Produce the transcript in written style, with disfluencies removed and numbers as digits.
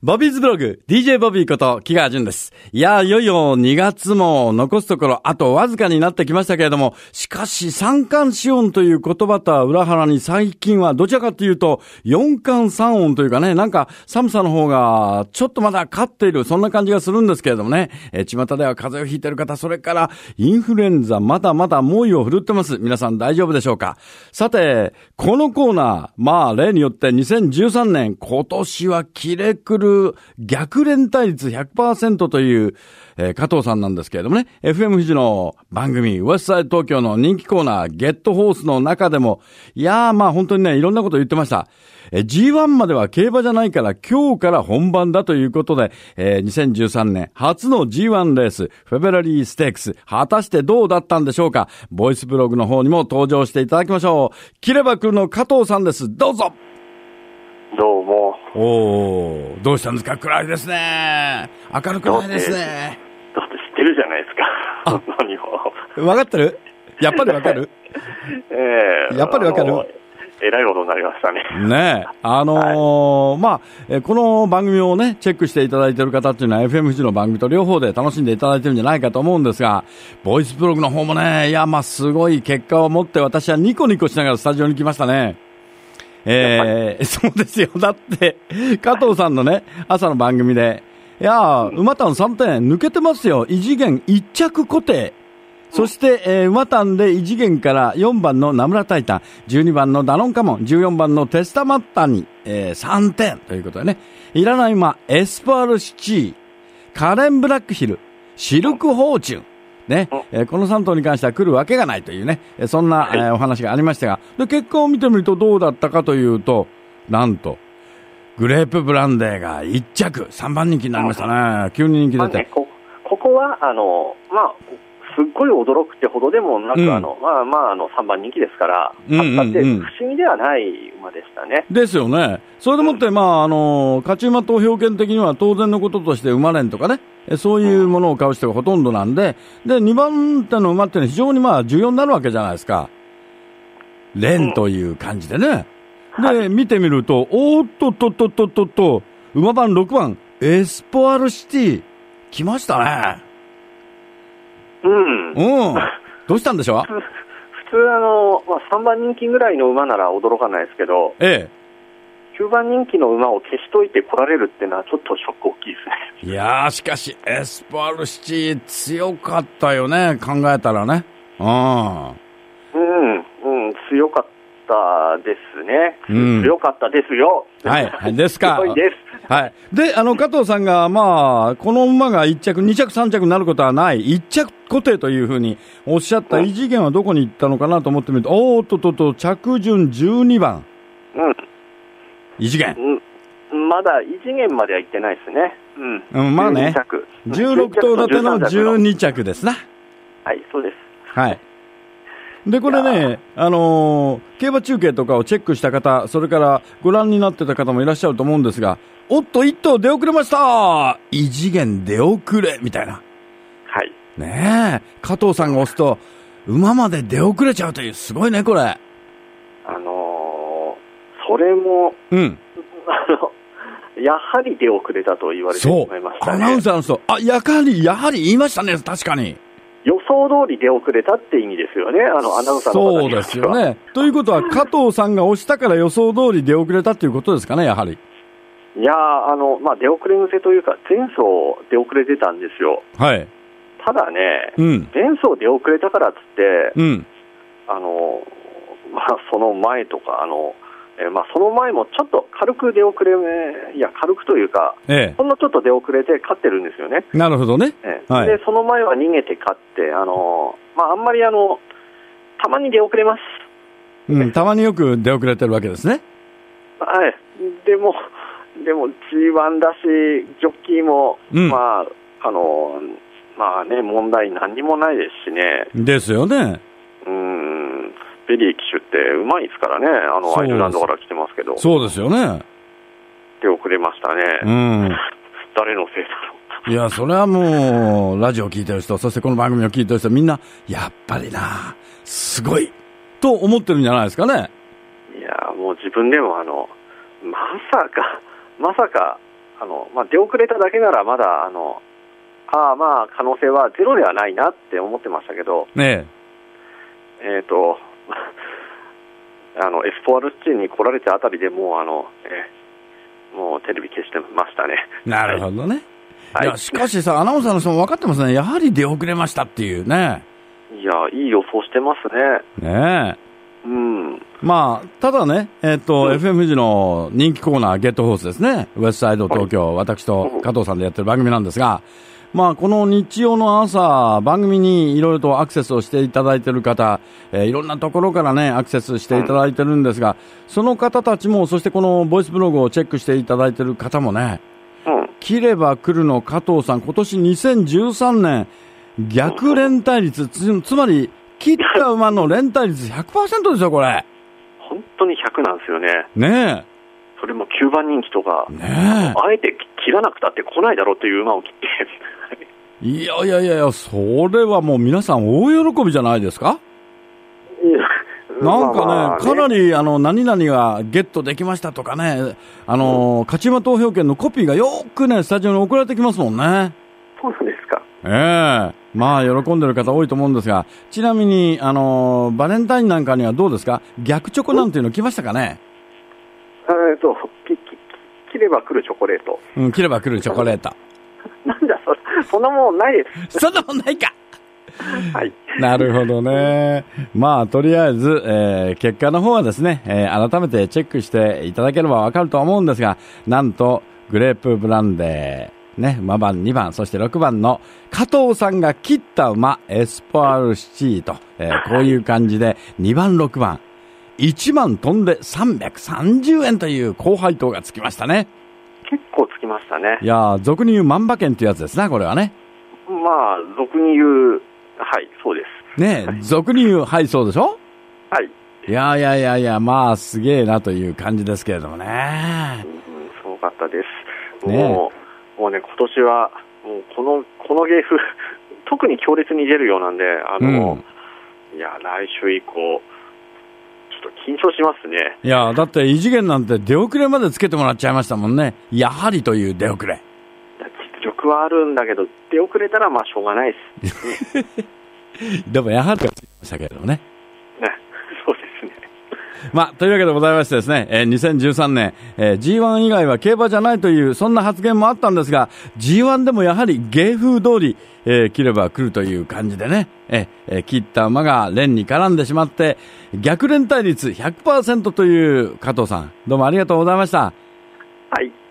ボビーズブログ、DJ ボビーこと木川淳です。いよいよ2月も残すところ、あとわずかになってきましたけれども、しかし三寒四温という言葉とは裏腹に最近はどちらかというと、四寒三温というかね、なんか寒さの方がちょっとまだ勝っている、そんな感じがするんですけれどもね、巷では風邪をひいている方、それからインフルエンザ、まだまだ猛威を振るってます。皆さん大丈夫でしょうか？さて、このコーナー、例によって2013年、今年はキレくる逆連帯率 100% という、加藤さんなんですけれどもね、FM 富士の番組ウエストサイド東京の人気コーナーゲットホースの中でも、本当にね、いろんなこと言ってました。G1 までは競馬じゃないから今日から本番だということで、2013年初の G1 レースフェブラリーステークス、果たしてどうだったんでしょうか？ボイスブログの方にも登場していただきましょう。キレバクの加藤さんです。どうぞ。 どうも。 どうしたんですか？暗いですね。明るくないですね。 だって知ってるじゃないですか。何を。 分かってる？やっぱり分かる？やっぱり分かる？ えらいことになりましたね。 ねえ。この番組をね、チェックしていただいている方っていうのは FM 富士の番組と両方で楽しんでいただいてるんじゃないかと思うんですが、ボイスブログの方もね、すごい結果を持って私はニコニコしながらスタジオに来ましたね。そうですよ。だって、加藤さんのね、朝の番組で、馬単3点抜けてますよ。異次元1着固定。そして、馬単で異次元から4番の名村タイタン、12番のダノンカモン、14番のテスタマッタに、3点ということでね。いらない馬、エスパールシチー、カレンブラックヒル、シルクフォーチュン。ね、この3頭に関しては来るわけがないというね、そんな、お話がありましたが、で、結果を見てみるとどうだったかというと、なんと、グレープブランデーが1着、3番人気になりましたね。急に人気出て。 ここは、すっごい驚くってほどでもなく、3番人気ですから、だって不思議ではない馬でしたね。 ですよね。それでもって、勝ち馬投票権的には当然のこととして馬連とかね、そういうものを買う人がほとんどなんで、2番手の馬ってのは非常に重要になるわけじゃないですか。連という感じでね。で、見てみると、馬番6番、エスポアルシティ、来ましたね。どうしたんでしょう？ 普通3番人気ぐらいの馬なら驚かないですけど、9番人気の馬を消しといて来られるっていうのはちょっとショック大きいですね。 いやー、しかしエスパールシティ強かったよね、考えたらね。 強かったですね。強かったですよ。 はい、ですか。 強いです。 はい。で、加藤さんが、この馬が1着、2着、3着になることはない、1着固定というふうにおっしゃった異次元はどこに行ったのかなと思ってみると、着順12番。異次元。 まだ異次元までは行ってないですね。 12着。16頭立ての12着ですな。 はい、そうです。 はい。で、これね、競馬中継とかをチェックした方、それからご覧になってた方もいらっしゃると思うんですが、1頭出遅れました、異次元出遅れみたいな。 はい。 ねえ、加藤さんが押すと、馬まで出遅れちゃうという、すごいね、これ。 それも、やはり出遅れたと言われてしまいましたね。 アナウンサーの人、やはり言いましたね、確かに。 予想通り出遅れたって意味ですよね、アナウンサーの方そうですよね。ということは、加藤さんが押したから予想通り出遅れたっていうことですかね、やはり。 いや出遅れ癖というか、前走出遅れてたんですよ。 はい。 ただね、前走出遅れたからっつって、その前とか、その前もちょっと軽く出遅れ、軽くというか、ほんのちょっと出遅れて勝ってるんですよね。 なるほどね。 で、その前は逃げて勝って、あんまりたまに出遅れます。 たまによく出遅れてるわけですね。 はい。でも G1 だし、ジョッキーも、問題何にもないですしね。 ですよね。 ベリー騎手ってうまいですからね、アイルランドから来てますけど。 そうですよね。 出遅れましたね。誰のせいだろう。 いや、それはもう、ラジオを聞いてる人、そしてこの番組を聞いてる人、みんな、やっぱりな、すごい、と思ってるんじゃないですかね。 いや、もう自分でもまさか、 出遅れただけならまだ、可能性はゼロではないなって思ってましたけど、 ねエスポワルチーに来られたあたりでもうテレビ消してましたね。 なるほどね。はい、いや、しかしさ、アナウンサーの人も分かってますね。やはり出遅れましたっていうね。 いや、いい予想してますね。 ねえ。 うん。 まあ、ただね、FM 富士の人気コーナー、ゲットホースですね。ウエストサイド東京、私と加藤さんでやってる番組なんですが、まあ、この日曜の朝、番組にいろいろとアクセスをしていただいている方、いろんなところからね、アクセスしていただいてるんですが、その方たちも、そしてこのボイスブログをチェックしていただいている方もね、切れば来るの加藤さん、今年2013年、逆連帯率、つまり、切った馬の連帯率 100% ですよ、これ。 本当に100なんですよね。 ねえ。 それも9番人気とか、 ねえ。 あえて切らなくたって来ないだろうという馬を切って。 いや、それはもう皆さん大喜びじゃないですか？なんかね、かなり、何々がゲットできましたとかね、勝ち馬投票券のコピーがよくね、スタジオに送られてきますもんね。 そうなんですか。 まあ、喜んでる方多いと思うんですが、ちなみに、バレンタインなんかにはどうですか？逆チョコなんていうの来ましたかね？ 切れば来るチョコレート。 切れば来るチョコレート。 なんだそんなもんないです。 そんなもんないか。 はい。 なるほどね。まあ、とりあえず、結果の方はですね、改めてチェックしていただければわかると思うんですが、なんと、グレープブランデー、ね、馬番2番、そして6番の加藤さんが切った馬、エスポアルシチーと、こういう感じで、2番、6番、1万飛んで330円という高配当がつきましたね。 結構つきましたね。 いやー、俗に言う万馬券っていうやつですな、これはね。 まあ、俗に言う、はい、そうです。 ねえ、俗に言う、はい、そうでしょ？ はい。 いや、まあ、すげえなという感じですけれどもね。 すごかったです。もうね、今年は、もうこの芸風、特に強烈に出るようなんで、いや、来週以降、ちょっと緊張しますね。 いや、だって異次元なんて出遅れまでつけてもらっちゃいましたもんね。やはりという出遅れ。 実力はあるんだけど、出遅れたらまあしょうがないです。 でもやはりとつきましたけれどもね。 そうですね。 まあ、というわけでございましてですね、2013年、G1 以外は競馬じゃないという、そんな発言もあったんですが、G1 でもやはり芸風通り、切れば来るという感じでね、切った馬が連に絡んでしまって、逆連帯率 100% という加藤さん、どうもありがとうございました。 はい。